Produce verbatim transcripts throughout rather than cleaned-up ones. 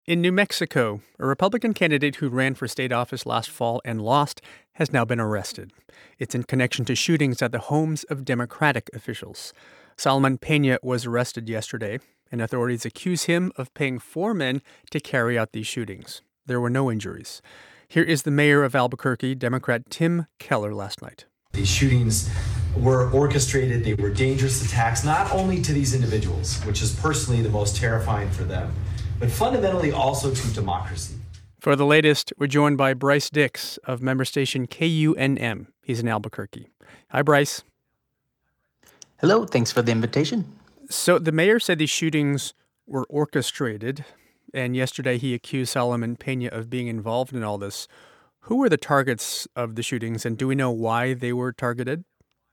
In New Mexico, a Republican candidate who ran for state office last fall and lost has now been arrested. It's in connection to shootings at the homes of Democratic officials. Solomon Pena was arrested yesterday, and authorities accuse him of paying four men to carry out these shootings. There were no injuries. Here is the mayor of Albuquerque, Democrat Tim Keller, last night. These shootings were orchestrated. They were dangerous attacks, not only to these individuals, which is personally the most terrifying for them, but fundamentally also to democracy. For the latest, we're joined by Bryce Dix of member station K U N M. He's in Albuquerque. Hi, Bryce. Hello, thanks for the invitation. So the mayor said these shootings were orchestrated, and yesterday he accused Solomon Pena of being involved in all this. Who were the targets of the shootings, and do we know why they were targeted?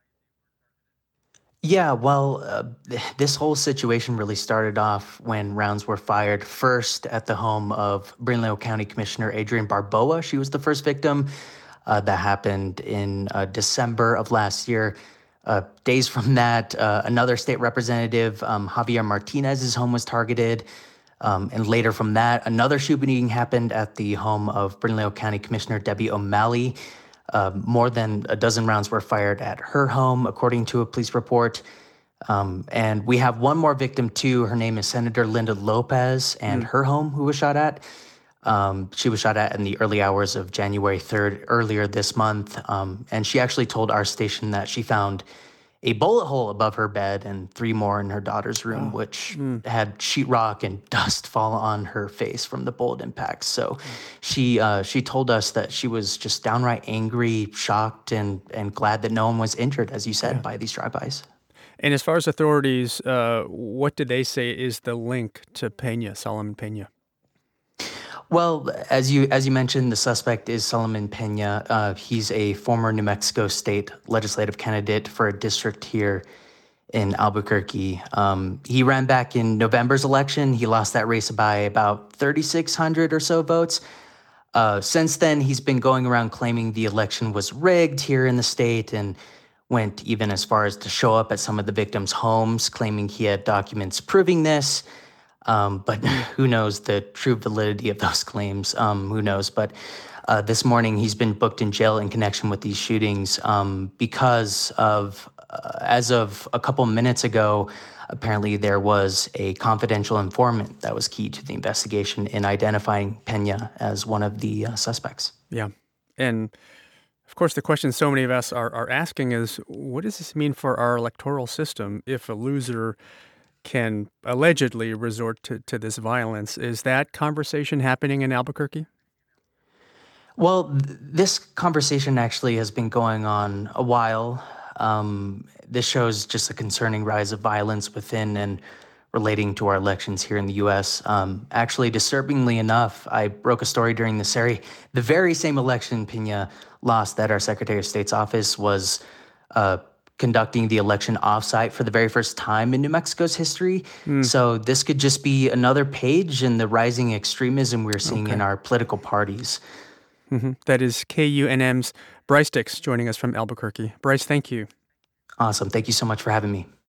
Yeah, well, uh, th- this whole situation really started off when rounds were fired first at the home of Bernalillo County Commissioner Adrienne Barboa. She was the first victim. Uh, that happened in uh, December of last year. Uh, days from that, uh, another state representative, um, Javier Martinez's home was targeted. Um, and later from that, another shooting happened at the home of Bernalillo County Commissioner Debbie O'Malley. Uh, more than a dozen rounds were fired at her home, according to a police report. Um, and we have one more victim, too. Her name is Senator Linda Lopez, and mm. her home, who was shot at. Um, she was shot at in the early hours of January third, earlier this month. Um, and she actually told our station that she found a bullet hole above her bed and three more in her daughter's room, oh. which mm. had sheetrock and dust fall on her face from the bullet impacts. So mm. she uh, she told us that she was just downright angry, shocked, and and glad that no one was injured, as you said, yeah. by these drive-bys. And as far as authorities, uh, what did they say is the link to Pena, Solomon Pena? Well, as you as you mentioned, the suspect is Solomon Pena. Uh, he's a former New Mexico state legislative candidate for a district here in Albuquerque. Um, he ran back in November's election. He lost that race by about thirty-six hundred or so votes. Uh, since then, he's been going around claiming the election was rigged here in the state and went even as far as to show up at some of the victims' homes, claiming he had documents proving this. Um, but who knows the true validity of those claims? Um, who knows? But uh, this morning, he's been booked in jail in connection with these shootings um, because of, uh, as of a couple minutes ago, apparently there was a confidential informant that was key to the investigation in identifying Pena as one of the uh, suspects. Yeah. And of course, the question so many of us are, are asking is, what does this mean for our electoral system if a loser can allegedly resort to, to this violence? Is that conversation happening in Albuquerque? Well, th- this conversation actually has been going on a while. Um, this shows just a concerning rise of violence within and relating to our elections here in the U S. Um, actually, disturbingly enough, I broke a story during the, seri- the very same election Pena lost that our Secretary of State's office was uh, conducting the election offsite for the very first time in New Mexico's history. Mm. So this could just be another page in the rising extremism we're seeing okay. in our political parties. Mm-hmm. That is K U N M's Bryce Dix joining us from Albuquerque. Bryce, thank you. Awesome. Thank you so much for having me.